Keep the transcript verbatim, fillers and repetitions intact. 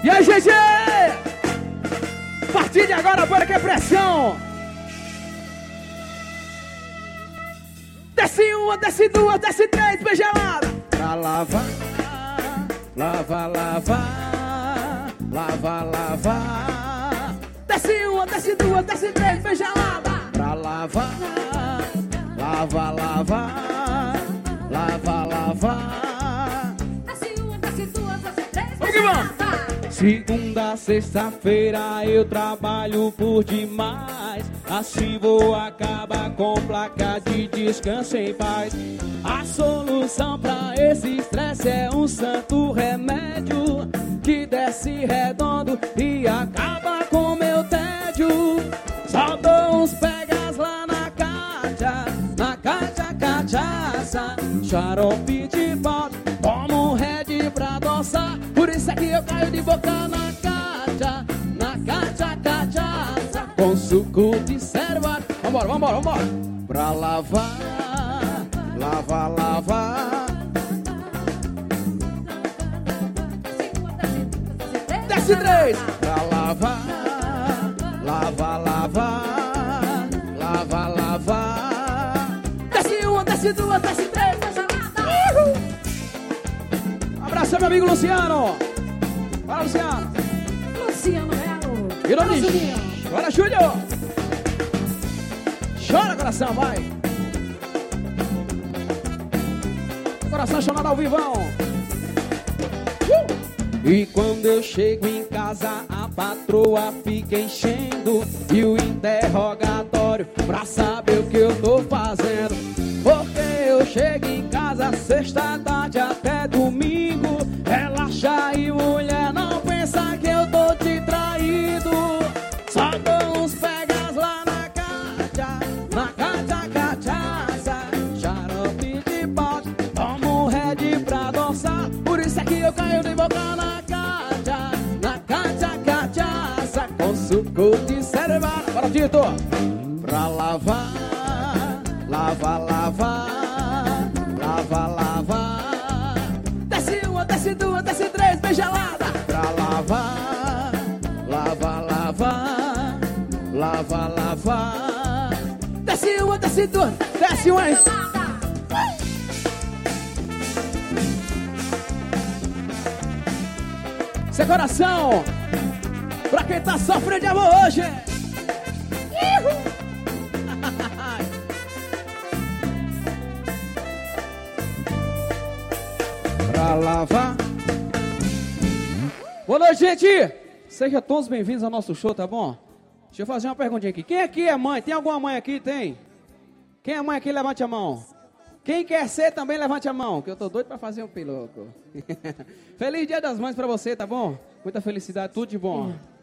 E aí, gente? A partir de agora, bora que é pressão. Desce uma, desce duas, desce três, bem gelada. Pra lavar, lava, lavar, lava, lavar. Desce uma, desce duas, desce três, bem gelada. Pra lavar, lava, lavar, lava, lavar. Desce uma, desce duas, desce três, bem Vamos que vamos. gelada. Segunda, sexta-feira eu trabalho por demais. Assim vou acabar com placa de descanso em paz. A solução pra esse estresse é um santo remédio que desce redondo e acaba com meu tédio. Só dou uns pegas lá na caixa, na caixa cachaça, xarope de volta, tomo um red pra adoçar. Por isso é que eu caio de boca na caixa, na caixa cachaça, com suco de serva. Vambora, vambora, vambora. Pra lavar, lava, lavar. Desce três. Pra lavar, lava, lavar, lava, lavar. Desce uma, desce duas, desce três, bem gelada. Abraço, meu amigo Luciano. Fala, Luciano. Luciano Melo. Virou Fala, nicho. Juninho. Bora, Júlio. Chora, coração, vai. Coração chamado ao vivão. Uh! E quando eu chego em casa, a patroa fica enchendo e o interrogatório pra saber o que eu tô fazendo. Porque eu chego em casa sexta tarde até domingo. Relaxa e mulher, não pensa que eu tô te traído. Só dou uns pegas lá na caixa, na caixa cachaça, xarope de pote, tomo um red pra adoçar. Por isso é que eu caio de boca na caixa, na caixa cachaça, com suco de serva. Bora, Tito. Pra lavar, lava, lavar, lava, lavar. Desce uma, desce duas, desce três, bem gelada. Pra lavar, lava, lavar, lava, lavar. Desce uma, desce duas, desce uma. Seu coração, pra quem tá sofrendo de amor hoje. Pra lavar. Boa noite, gente. Sejam todos bem-vindos ao nosso show, tá bom? Deixa eu fazer uma perguntinha aqui. Quem aqui é mãe? Tem alguma mãe aqui? Tem? Quem é mãe aqui? Levante a mão. Quem quer ser também, levante a mão, que eu tô doido pra fazer um piloto. Feliz Dia das Mães pra você, tá bom? Muita felicidade, tudo de bom.